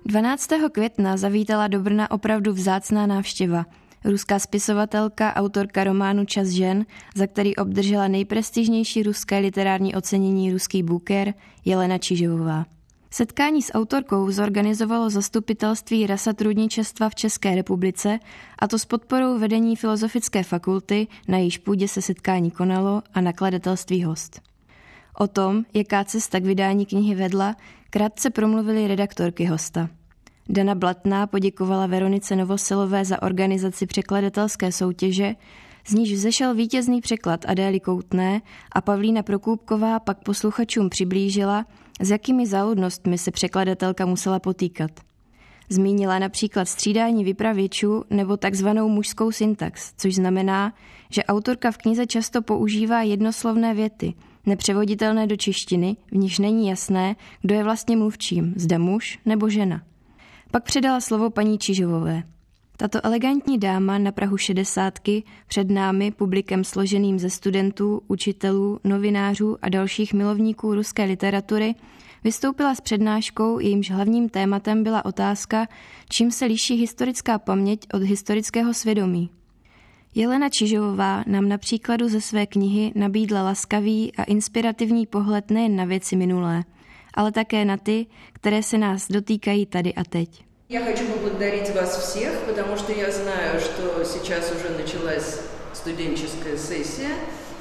12. května zavítala do Brna opravdu vzácná návštěva. Ruská spisovatelka, autorka románu Čas žen, za který obdržela nejprestižnější ruské literární ocenění Ruský Booker, Jelena Čižovová. Setkání s autorkou zorganizovalo Zastupitelství rasatrudničestva v České republice, a to s podporou vedení Filozofické fakulty, na jejíž půdě se setkání konalo, a nakladatelství Host. O tom, jaká cesta k vydání knihy vedla, krátce promluvili redaktorky Hosta. Dana Blatná poděkovala Veronice Novosilové za organizaci překladatelské soutěže, z níž vzešel vítězný překlad Adély Koutné, a Pavlína Prokůbková pak posluchačům přiblížila, s jakými záludnostmi se překladatelka musela potýkat. Zmínila například střídání vypravěčů nebo takzvanou mužskou syntax, což znamená, že autorka v knize často používá jednoslovné věty, nepřevoditelné do češtiny, v níž není jasné, kdo je vlastně mluvčím, zda muž nebo žena. Pak předala slovo paní Čižovové. Tato elegantní dáma na prahu 60 před námi, publikem složeným ze studentů, učitelů, novinářů a dalších milovníků ruské literatury, vystoupila s přednáškou, jejímž hlavním tématem byla otázka, čím se liší historická paměť od historického svědomí. Jelena Čižovová nám na příkladu ze své knihy nabídla laskavý a inspirativní pohled nejen na věci minulé, ale také na ty, které se nás dotýkají tady a teď. Я хочу поблагодарить вас всех, потому что я знаю, что сейчас уже началась студенческая сессия.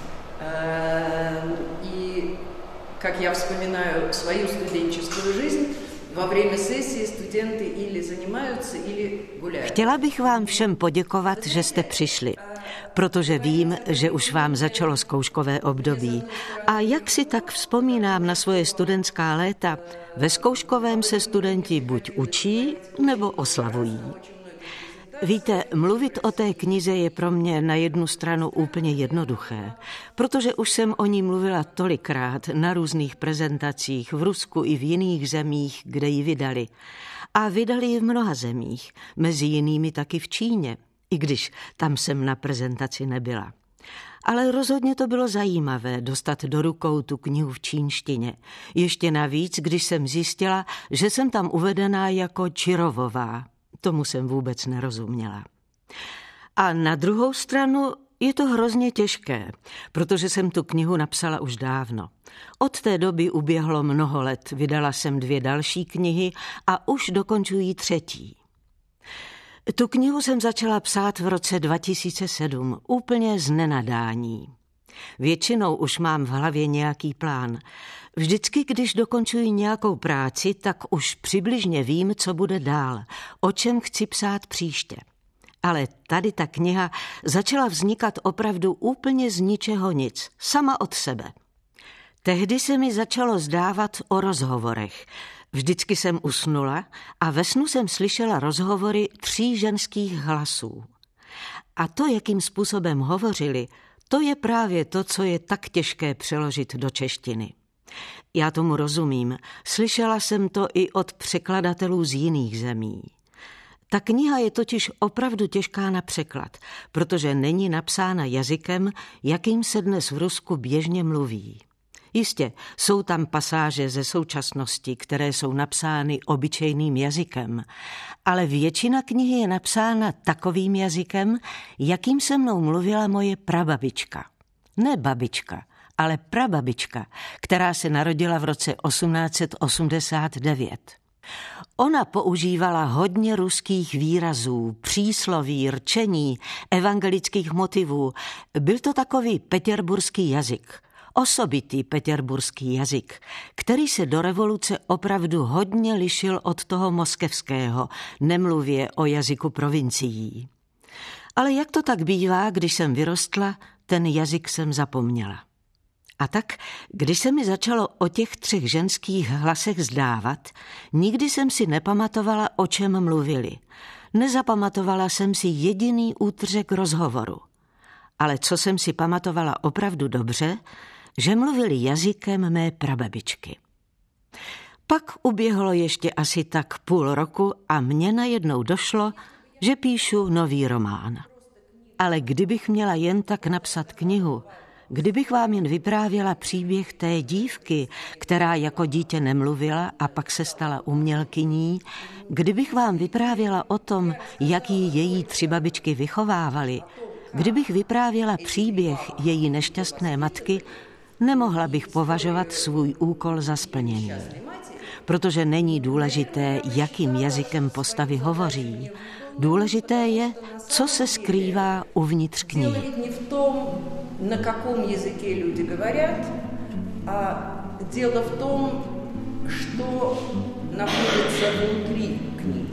И как я вспоминаю свою студенческую жизнь, во время сессии студенты или занимаются, или гуляют. Chtěla bych vám všem poděkovat, že jste přišli, protože vím, že už vám začalo zkouškové období. A jak si tak vzpomínám na svoje studentská léta, ve zkouškovém se studenti buď učí, nebo oslavují. Víte, mluvit o té knize je pro mě na jednu stranu úplně jednoduché, protože už jsem o ní mluvila tolikrát na různých prezentacích v Rusku i v jiných zemích, kde ji vydali. A vydali ji v mnoha zemích, mezi jinými taky v Číně, i když tam jsem na prezentaci nebyla. Ale rozhodně to bylo zajímavé dostat do rukou tu knihu v čínštině. Ještě navíc, když jsem zjistila, že jsem tam uvedená jako Čirovová. Tomu jsem vůbec nerozuměla. A na druhou stranu je to hrozně těžké, protože jsem tu knihu napsala už dávno. Od té doby uběhlo mnoho let, vydala jsem 2 další knihy a už dokončuji 3. Tu knihu jsem začala psát v roce 2007, úplně z nenadání. Většinou už mám v hlavě nějaký plán. Vždycky, když dokončuji nějakou práci, tak už přibližně vím, co bude dál, o čem chci psát příště. Ale tady ta kniha začala vznikat opravdu úplně z ničeho nic, sama od sebe. Tehdy se mi začalo zdávat o rozhovorech. Vždycky jsem usnula a ve snu jsem slyšela rozhovory 3 ženských hlasů. A to, jakým způsobem hovořili, to je právě to, co je tak těžké přeložit do češtiny. Já tomu rozumím, slyšela jsem to i od překladatelů z jiných zemí. Ta kniha je totiž opravdu těžká na překlad, protože není napsána jazykem, jakým se dnes v Rusku běžně mluví. Jistě, jsou tam pasáže ze současnosti, které jsou napsány obyčejným jazykem, ale většina knihy je napsána takovým jazykem, jakým se mnou mluvila moje prababička. Ne babička, ale prababička, která se narodila v roce 1889. Ona používala hodně ruských výrazů, přísloví, rčení, evangelických motivů. Byl to takový petěrburský jazyk, osobitý petěrburský jazyk, který se do revoluce opravdu hodně lišil od toho moskevského, nemluvě o jazyku provincií. Ale jak to tak bývá, když jsem vyrostla, ten jazyk jsem zapomněla. A tak, když se mi začalo o těch 3 ženských hlasech zdávat, nikdy jsem si nepamatovala, o čem mluvili. Nezapamatovala jsem si jediný útržek rozhovoru. Ale co jsem si pamatovala opravdu dobře, že mluvili jazykem mé prababičky. Pak uběhlo ještě asi tak půl roku a mně najednou došlo, že píšu nový román. Ale kdybych měla jen tak napsat knihu, Kdybych vám jen vyprávěla příběh té dívky, která jako dítě nemluvila a pak se stala umělkyní, kdybych vám vyprávěla o tom, jak ji její 3 babičky vychovávaly, kdybych vyprávěla příběh její nešťastné matky, nemohla bych považovat svůj úkol za splněný. Protože není důležité, jakým jazykem postavy hovoří. Důležité je, co se skrývá uvnitř knihy. Не в том, на каком языке люди говорят, а дело в том, что находится внутри книги.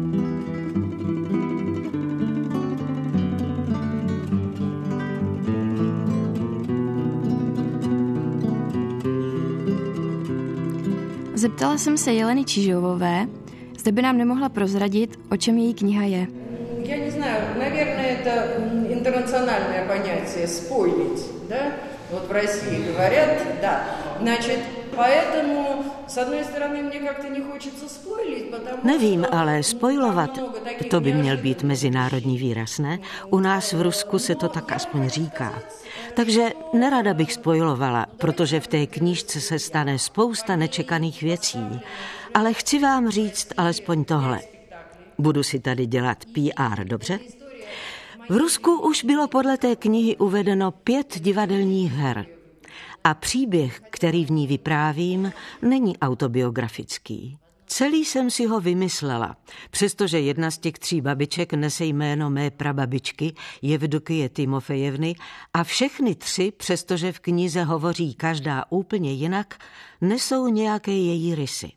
Zeptala jsem se Jeleny Čižovové, zda by nám nemohla prozradit, o čem její kniha je. Я не знаю, наверное, это интернациональное понятие «спойлить», да? Вот в России говорят, да. Значит, поэтому, с одной стороны, мне как-то не хочется спойлить, потому Nevím, ale spojlovat, to by měl být mezinárodní výraz, ne? U nás v Rusku se to tak aspoň říká. Takže nerada bych spojlovala, protože v té knížce se stane spousta nečekaných věcí. Ale chci vám říct alespoň tohle. Budu si tady dělat PR, dobře? V Rusku už bylo podle té knihy uvedeno 5 divadelních her. A příběh, který v ní vyprávím, není autobiografický. Celý jsem si ho vymyslela, přestože jedna z těch 3 babiček nese jméno mé prababičky Jevdokie Timofejevny a všechny 3, přestože v knize hovoří každá úplně jinak, nesou nějaké její rysy.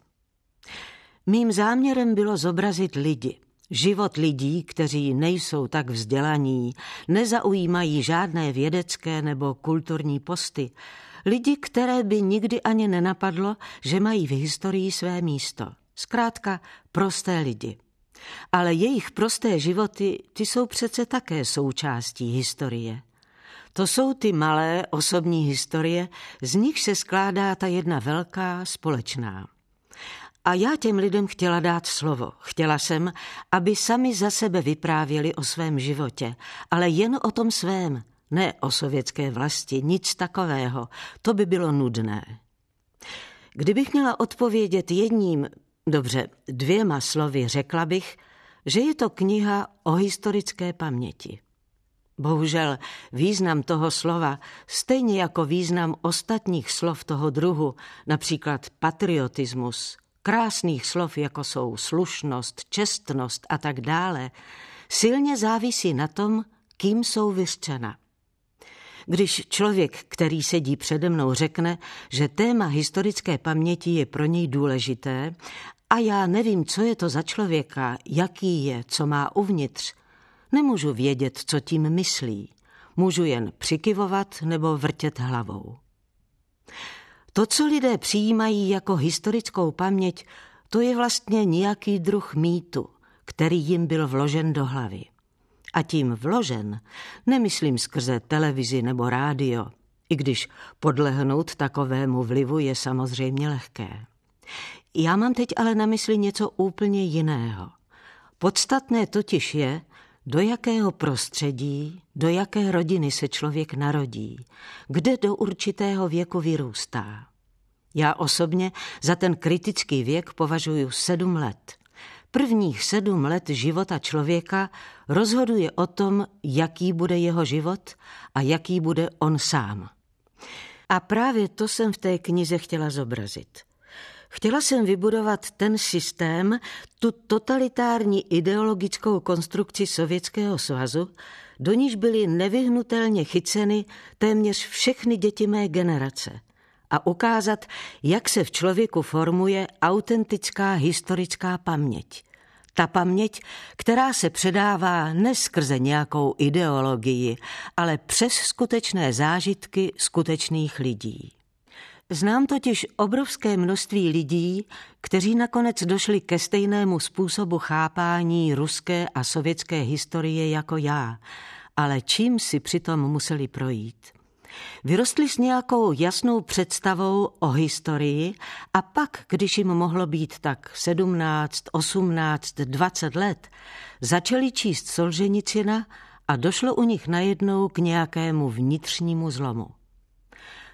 Mým záměrem bylo zobrazit lidi, život lidí, kteří nejsou tak vzdělaní, nezaujímají žádné vědecké nebo kulturní posty, lidi, které by nikdy ani nenapadlo, že mají v historii své místo. Zkrátka prosté lidi. Ale jejich prosté životy, ty jsou přece také součástí historie. To jsou ty malé osobní historie, z nich se skládá ta jedna velká společná. A já těm lidem chtěla dát slovo. Chtěla jsem, aby sami za sebe vyprávěli o svém životě, ale jen o tom svém, ne o sovětské vlasti, nic takového. To by bylo nudné. Kdybych měla odpovědět jedním, dobře, 2 slovy, řekla bych, že je to kniha o historické paměti. Bohužel význam toho slova, stejně jako význam ostatních slov toho druhu, například patriotismus, krásných slov, jako jsou slušnost, čestnost a tak dále, silně závisí na tom, kým jsou vyřčena. Když člověk, který sedí přede mnou, řekne, že téma historické paměti je pro něj důležité a já nevím, co je to za člověka, jaký je, co má uvnitř, nemůžu vědět, co tím myslí. Můžu jen přikyvovat nebo vrtět hlavou. To, co lidé přijímají jako historickou paměť, to je vlastně nějaký druh mýtu, který jim byl vložen do hlavy. A tím vložen nemyslím skrze televizi nebo rádio, i když podlehnout takovému vlivu je samozřejmě lehké. Já mám teď ale na mysli něco úplně jiného. Podstatné totiž je, do jakého prostředí, do jaké rodiny se člověk narodí, kde do určitého věku vyrůstá. Já osobně za ten kritický věk považuji 7 let. Prvních 7 let života člověka rozhoduje o tom, jaký bude jeho život a jaký bude on sám. A právě to jsem v té knize chtěla zobrazit. Chtěla jsem vybudovat ten systém, tu totalitární ideologickou konstrukci Sovětského svazu, do níž byly nevyhnutelně chyceny téměř všechny děti mé generace a ukázat, jak se v člověku formuje autentická historická paměť. Ta paměť, která se předává ne skrze nějakou ideologii, ale přes skutečné zážitky skutečných lidí. Znám totiž obrovské množství lidí, kteří nakonec došli ke stejnému způsobu chápání ruské a sovětské historie jako já, ale čím si přitom museli projít. Vyrostli s nějakou jasnou představou o historii a pak, když jim mohlo být tak 17, 18, 20 let, začali číst Solženicina a došlo u nich najednou k nějakému vnitřnímu zlomu.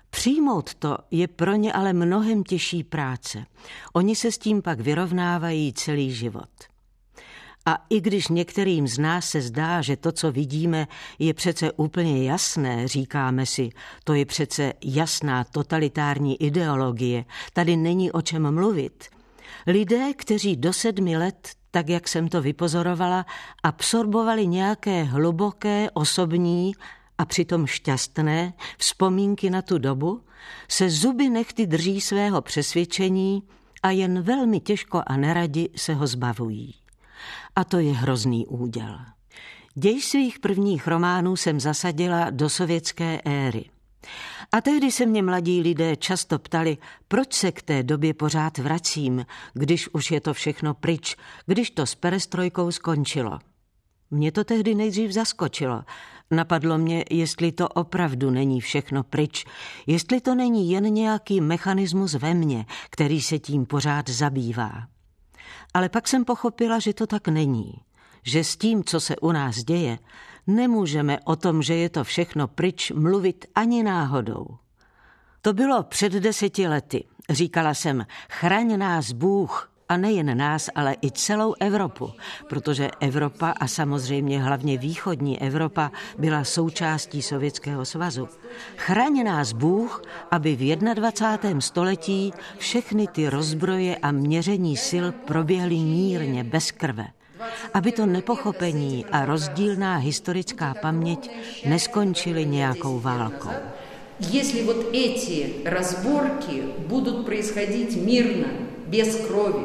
Přijmout to je pro ně ale mnohem těžší práce. Oni se s tím pak vyrovnávají celý život. A i když některým z nás se zdá, že to, co vidíme, je přece úplně jasné, říkáme si, to je přece jasná totalitární ideologie, tady není o čem mluvit. Lidé, kteří do 7 let, tak jak jsem to vypozorovala, absorbovali nějaké hluboké, osobní a přitom šťastné vzpomínky na tu dobu, se zuby nehty drží svého přesvědčení a jen velmi těžko a neradi se ho zbavují. A to je hrozný úděl. Děj svých prvních románů jsem zasadila do sovětské éry. A tehdy se mě mladí lidé často ptali, proč se k té době pořád vracím, když už je to všechno pryč, když to s perestrojkou skončilo. Mě to tehdy nejdřív zaskočilo. Napadlo mě, jestli to opravdu není všechno pryč, jestli to není jen nějaký mechanismus ve mně, který se tím pořád zabývá. Ale pak jsem pochopila, že to tak není, že s tím, co se u nás děje, nemůžeme o tom, že je to všechno pryč, mluvit ani náhodou. To bylo před 10 lety. Říkala jsem, chraň nás Bůh, a nejen nás, ale i celou Evropu, protože Evropa a samozřejmě hlavně východní Evropa byla součástí Sovětského svazu. Chraň nás Bůh, aby v 21. století všechny ty rozbroje a měření sil proběhly mírně, bez krve. Aby to nepochopení a rozdílná historická paměť neskončily nějakou válkou. Если вот эти разборки будут происходить мирно, без крови,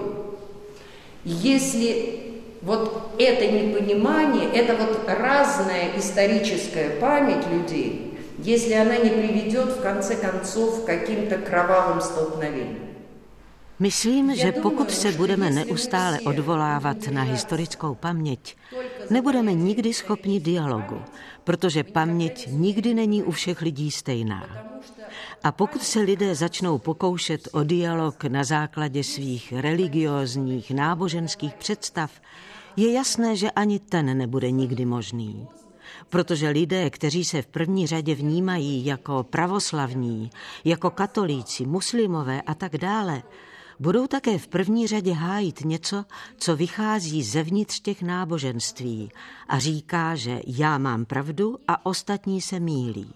если вот это непонимание, это вот разная историческая память людей, если она не приведет в конце концов к каким-то кровавым столкновениям. Myslím, že pokud se budeme neustále odvolávat na historickou paměť, nebudeme nikdy schopni dialogu, protože paměť nikdy není u všech lidí stejná. A pokud se lidé začnou pokoušet o dialog na základě svých religiózních, náboženských představ, je jasné, že ani ten nebude nikdy možný. Protože lidé, kteří se v první řadě vnímají jako pravoslavní, jako katolíci, muslimové a tak dále, budou také v první řadě hájit něco, co vychází zevnitř těch náboženství a říká, že já mám pravdu a ostatní se mýlí.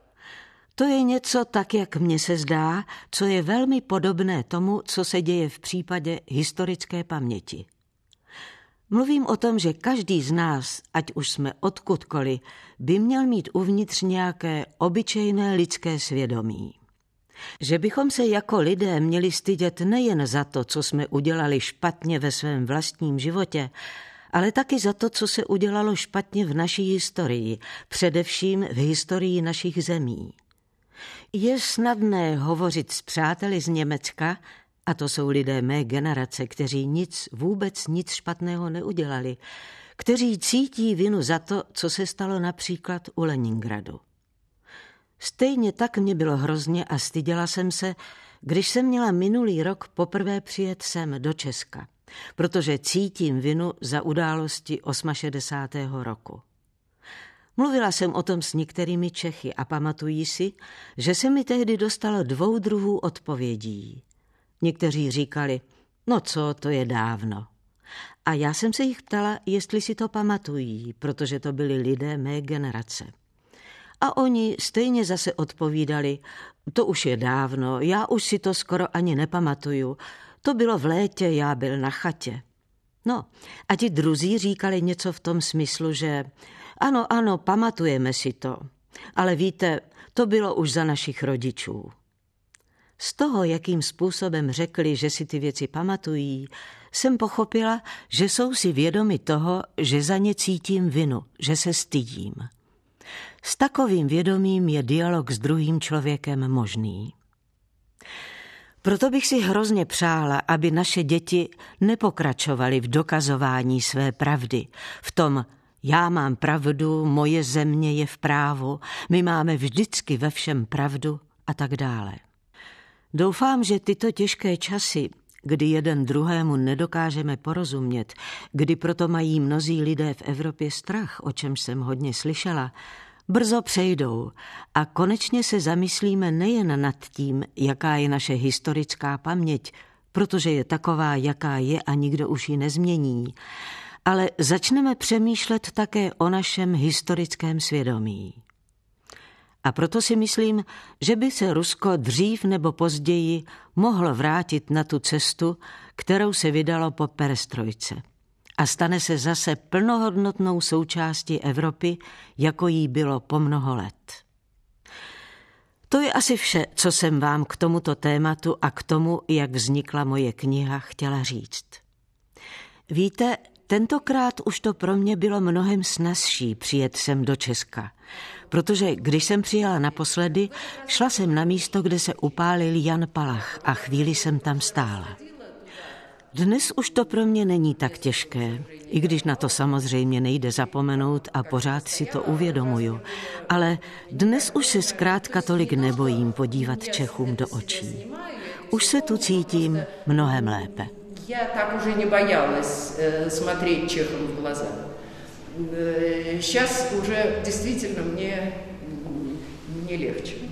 To je něco, tak jak mně se zdá, co je velmi podobné tomu, co se děje v případě historické paměti. Mluvím o tom, že každý z nás, ať už jsme odkudkoliv, by měl mít uvnitř nějaké obyčejné lidské svědomí. Že bychom se jako lidé měli stydět nejen za to, co jsme udělali špatně ve svém vlastním životě, ale taky za to, co se udělalo špatně v naší historii, především v historii našich zemí. Je snadné hovořit s přáteli z Německa, a to jsou lidé mé generace, kteří vůbec nic špatného neudělali, kteří cítí vinu za to, co se stalo například u Leningradu. Stejně tak mě bylo hrozně a styděla jsem se, když jsem měla minulý rok poprvé přijet sem do Česka, protože cítím vinu za události 68. roku. Mluvila jsem o tom s některými Čechy a pamatují si, že se mi tehdy dostalo 2 druhů odpovědí. Někteří říkali, no co, to je dávno. A já jsem se jich ptala, jestli si to pamatují, protože to byli lidé mé generace. A oni stejně zase odpovídali, to už je dávno, já už si to skoro ani nepamatuju, to bylo v létě, já byl na chatě. No, a ti druzí říkali něco v tom smyslu, že ano, pamatujeme si to, ale víte, to bylo už za našich rodičů. Z toho, jakým způsobem řekli, že si ty věci pamatují, jsem pochopila, že jsou si vědomi toho, že za ně cítím vinu, že se stydím. S takovým vědomím je dialog s druhým člověkem možný. Proto bych si hrozně přála, aby naše děti nepokračovaly v dokazování své pravdy, v tom já mám pravdu, moje země je v právu, my máme vždycky ve všem pravdu a tak dále. Doufám, že tyto těžké časy, kdy jeden druhému nedokážeme porozumět, kdy proto mají mnozí lidé v Evropě strach, o čemž jsem hodně slyšela, Brzo přejdou a konečně se zamyslíme nejen nad tím, jaká je naše historická paměť, protože je taková, jaká je a nikdo už ji nezmění, ale začneme přemýšlet také o našem historickém svědomí. A proto si myslím, že by se Rusko dřív nebo později mohlo vrátit na tu cestu, kterou se vydalo po perestrojce. A stane se zase plnohodnotnou součástí Evropy, jako jí bylo po mnoho let. To je asi vše, co jsem vám k tomuto tématu a k tomu, jak vznikla moje kniha, chtěla říct. Víte, tentokrát už to pro mě bylo mnohem snazší přijet sem do Česka, protože když jsem přijela naposledy, šla jsem na místo, kde se upálil Jan Palach a chvíli jsem tam stála. Dnes už to pro mě není tak těžké, i když na to samozřejmě nejde zapomenout a pořád si to uvědomuju, ale dnes už se zkrátka tolik nebojím podívat Čechům do očí. Už se tu cítím mnohem lépe. Já tak už nebojалась смотреть Чехам в глаза. Сейчас уже действительно мне легче.